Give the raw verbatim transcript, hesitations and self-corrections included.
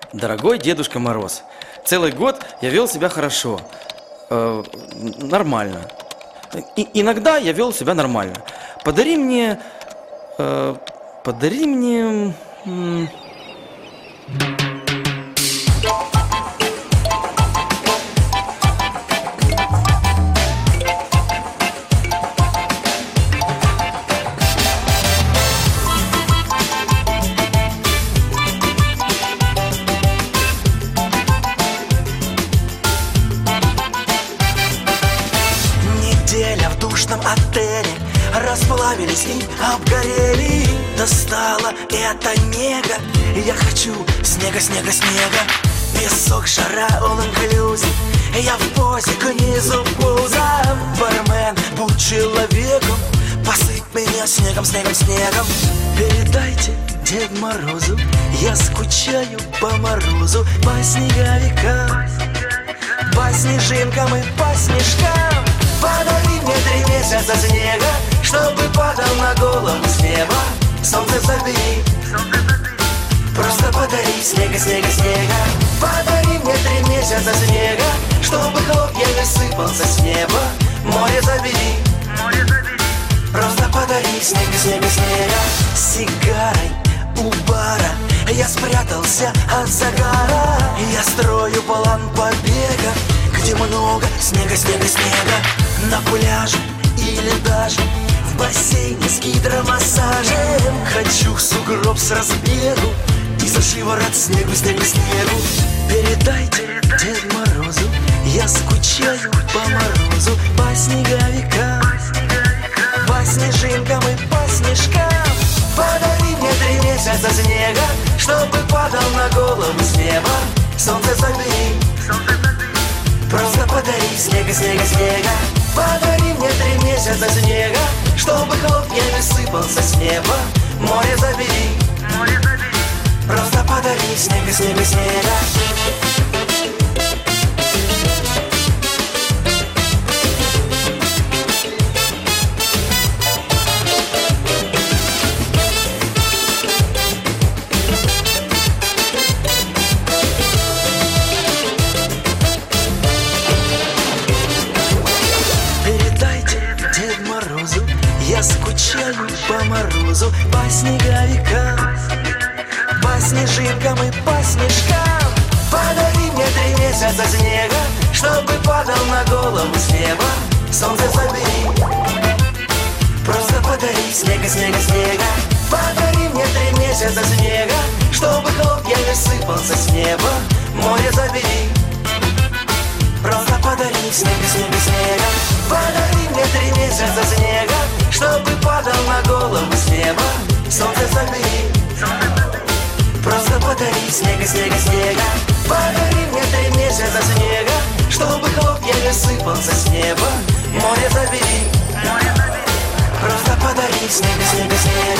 Дорогой Дедушка Мороз, целый год я вел себя хорошо, э, нормально. И, иногда я вел себя нормально. Подари мне, э, подари мне... М- Неделя в душном отеле, расплавились и обгорели. Достала эта нега, я хочу снега, снега, снега. Песок, жара, all inclusive. Я в позе к низу пуза. Бармен, будь человеком, посыпь меня снегом, снегом, снегом. Передайте Дед Морозу, я скучаю по морозу, по снеговикам, по снежинкам и по снежкам. Подари мне три месяца снега, чтобы падал на голову с неба. Солнце забери, просто подари снега, снега, снега. Подари мне три месяца снега, чтобы хлопьями сыпался с неба. Море забери, просто подари снега, снега, снега. С сигарой у бара я спрятался от загара. Я строю план побега, где много снега, снега, снега. На пляже или даже в бассейне с гидромассажем. Хочу в сугроб с разбегу и за шиворот снегу, снегу, снегу. Передайте Дед Морозу, я скучаю по морозу, по снеговикам, по снежинкам и по снежкам. Подари мне три месяца снега, чтобы падал на голову с неба. Солнце забери, просто подари снега, снега, снега. Подари мне три месяца снега, чтобы хлопьями сыпался с неба. Море забери, просто подари снега, снега, снега. Я скучаю по морозу, по снеговикам, по снежинкам и по снежкам. Подари мне три месяца снега, чтобы падал на голову с неба. Солнце забери, просто подари снега, снега, снега. Подари мне три месяца снега, чтобы хлопьями сыпался с неба. Море забери, просто подари снега, снега, снега. Подари мне три месяца снега, чтобы падал на голову с неба. Солнце забери, просто подари снега, снега, снега. Подари мне три месяца снега, чтобы хлопьями сыпался с неба. Море забери, просто подари снега, снега, снега.